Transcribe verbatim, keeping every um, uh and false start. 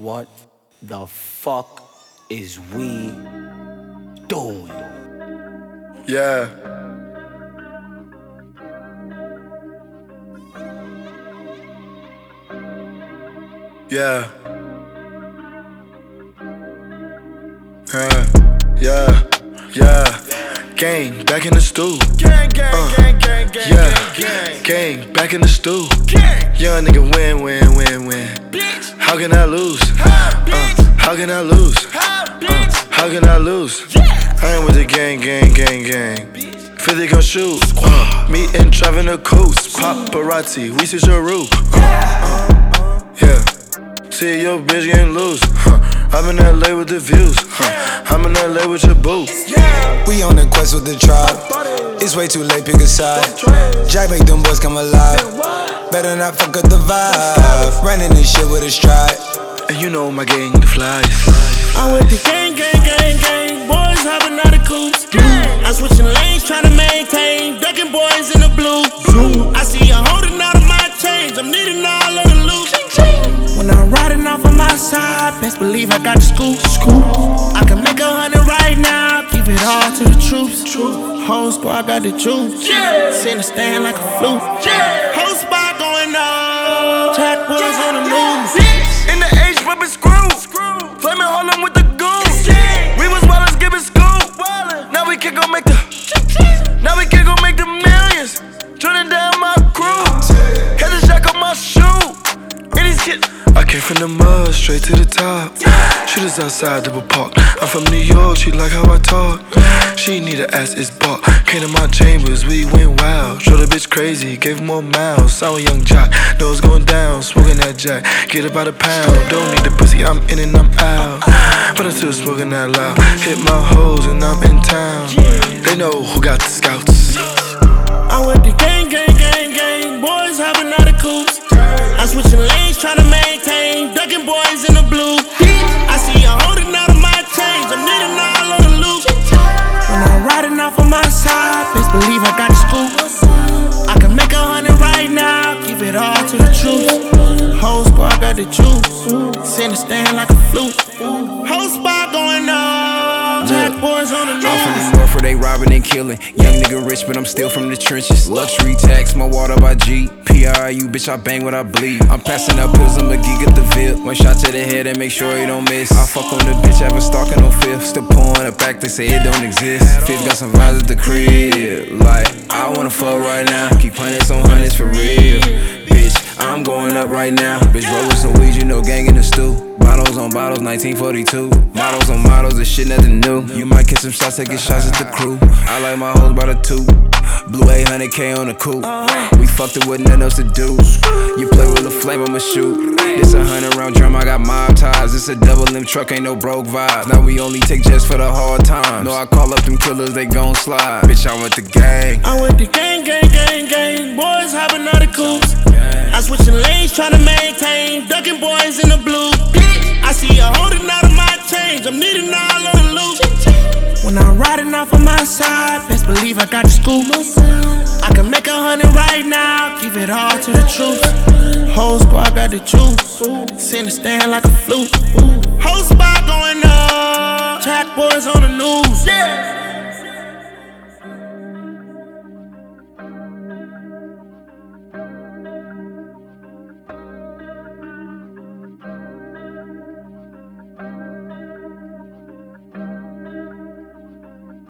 What the fuck is we doing? Yeah. Yeah. Uh, yeah. Yeah. Gang, back in the stool. Gang, gang, Uh, gang, gang, gang, yeah. gang, gang. Gang, back in the stool. Gang. Young nigga win, win, win, win. Bitch. How can I lose? Ha, bitch. Uh, how can I lose? Ha, Uh, bitch. how can I lose? Yeah. I ain't with the gang, gang, gang, gang. fifty gon' shoot. Uh, me and driving the coast. Paparazzi, we see your roof. Uh, uh, yeah. See your bitch getting loose. Huh. I'm in L A with the views. Huh. I'm in L A with your boo. We on the quest with the tribe. It's way too late, pick a side. Jack make them boys come alive. Better not fuck up the vibe. Running this shit with a stride. And you know my gang, the flies. I'm with the gang, gang, gang, gang. Boys hopping out of coops. I'm switching lanes, trying to maintain. Ducking boys in the blue. I see you holding out of my change. I'm needing all of the loot. When I'm riding off on my side, best believe I got the scoop. I can make a hundred right now. Give it all to the troops. Whole squad got the juice. Send a stand like a flute. Whole spot going on. Jack boys on the news. In the H, whipping screw. Flaming Harlem with the goose. We was wildin', giving scoop. Now we can go make the. Now we can go make the millions. Turning down my crew. Had the jack on my shoe. And these kids. I came from the mud, straight to the top. Shooters outside double park. I'm from New York, she like how I talk. She need a ass, it's bought. Came to my chambers, we went wild. Showed the bitch crazy, gave more miles. Sour young jock, nose going down. Smoking that jack, get about a pound. Don't need the pussy, I'm in and I'm out. But I'm still smoking that loud. Hit my hoes and I'm in town. They know who got the scouts. I'm with the gang, gang, gang, gang. Boys hopping out of coops. I'm switching lanes, trying to maintain. Ducking boys in the blue. I see you holding out of my change. I'm needing all of the loot. When I'm riding off on my side, best believe I got the scoop. I can make a hundred right now. Give it all to the truth. Whole squad got the juice. Send a stand like a flute. Whole spot going on. Jack boys on the news. I'm from the north where they robbing and killing. Young nigga rich, but I'm still from the trenches. Luxury tax, my water by G. P R I U, bitch, I bang what I bleed. I'm passing out pills, I'm a geek at the Ville. One shot to the head and make sure you don't miss. I fuck on the bitch, haven't stalking on fifth. Still pouring it back, they say it don't exist. Fifth got some vibes at the crib. Like, I wanna fuck right now. Keep hundreds on hundreds for real. Bitch, I'm going up right now. Bitch, rollin' some weed, you know, gang in the stew. Bottles on bottles, nineteen forty-two. Models on models, this shit nothing new. You might catch some shots, taking shots at the crew. I like my hoes by the two. Blue eight hundred K on the coupe. We fucked it with nothing else to do. You play with a flame, I'ma shoot. This a hundred round drum, I got mob ties. This a double limb truck, ain't no broke vibes. Now we only take jets for the hard times. No, I call up them killers, they gon' slide. Bitch, I'm with the gang. I'm with the gang, gang, gang, gang. Boys hopping out of coops. I'm switching lanes, trying to maintain. Ducking boys in the blue. I see you holding out of my change. I'm needing all of the loot. When I'm riding off on my side, best believe I got the scoop. I can make a hundred right now. Give it all to the truth. Whole squad got the juice. Send a stand like a flute. Whole spot